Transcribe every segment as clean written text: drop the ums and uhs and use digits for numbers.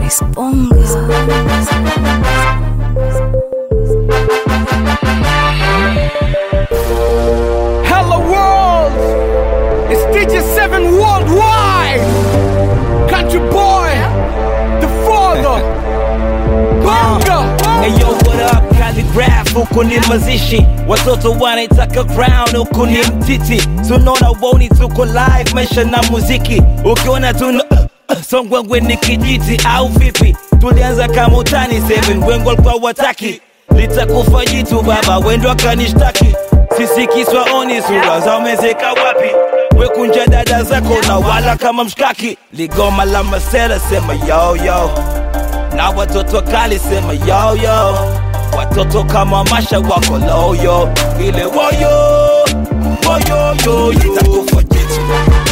Hello world, it's DJ7 worldwide. Country boy, the father, Bonga. Hey yo, what up? Calligraph, huku ni mazishi. Watoto wanaitaka crown, huku ni mtiti. Tunaona woni tuko live, maisha na muziki. Ukiona tuna songwengwe ni kijiti au vipi? Tulianza kama utani 7, wengo walikuwa wataki. Litakufa jitu baba, wendo akanishtaki. Sisi kiswa oni sura za umezeka wapi? Wekunja dada zako na wala kama mshkaki. Ligoma la masela sema yo yo, na watoto kali sema yo yo. Watoto kama masha wako loyo, ile woyo woyo yo. Litakufa jitu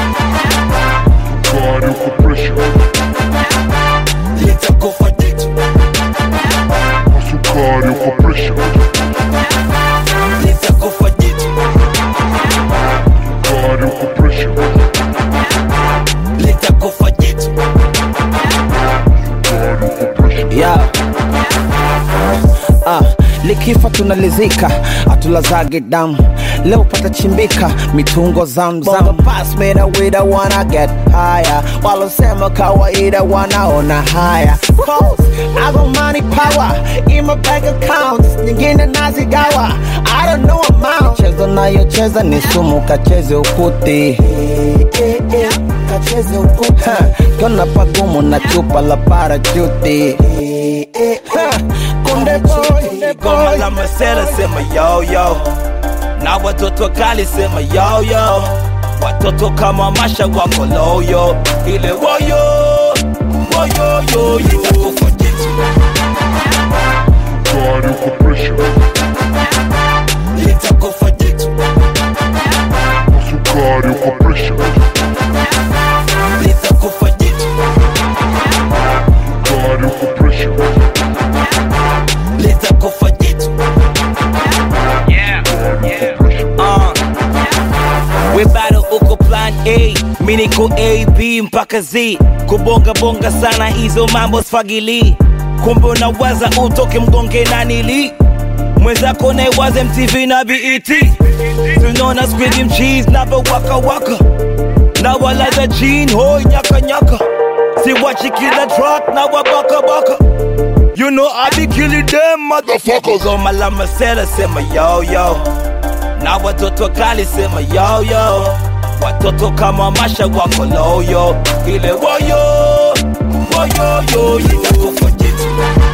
God uko pressure, litakufa jitu masukari uko pressure, litakufa jitu God uko pressure, litakufa jitu God uko pressure. Yeah. Likifa tunalizika, atulazage damu. Leo pata chimbika, mitungo zamzam. Bonga pass me the way that wanna get higher. Walosema kawaida wanaona haya. Cause I got money power in my bank accounts. Nyingine nazigawa, I don't know amount. Chezo nayocheza ni sumu, kacheze ukuti. Kacheze ukuti. Kona pagumu na chupa la parachuti. Kunde boy, Goma la masela sema yo yo, na watoto kali sema yo yo. Watoto kama masha wako loyo, ile woyo woyo yo. Litakufa jitu God uko pressure, litakufa jitu masukari uko pressure, litakufa jitu God uko pressure, litakufa jitu. We battle uko plan A, mi niko A, B mpaka Z. Kubonga bonga sana hizo mambo sfagili. Kumbe unawaza utoke mgonge na nili. Mwenzako naiwaze MTV na BET. Tunaona squid cheese na waka waka. Na walaza jean hoi nyaka nyaka. Si wachi kila track na wabaka baka. You know I be killing them motherfuckers. Goma la masela sema yo yo, na watoto kali sema yo yo. Watoto kama masha wako loyo, ile woyo woyo yo. Litakufa jitu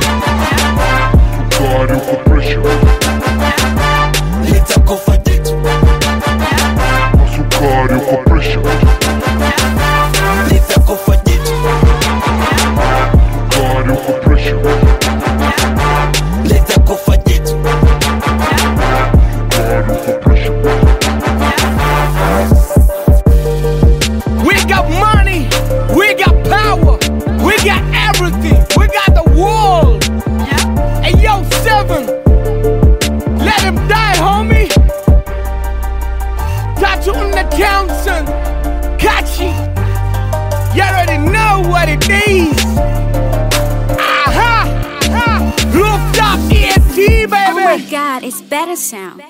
God uko pressure, litakufa jitu masukari uko pressure, litakufa jitu God uko pressure, litakufa jitu God uko pressure. We got money, we got power, we got everything, we got the world. Hey yo, 7, let him die, homie. Tattoo on the Townsend, Kachi. You already know what it is. Aha, aha. Rooftop ENT, baby. Oh my God, it's better sound.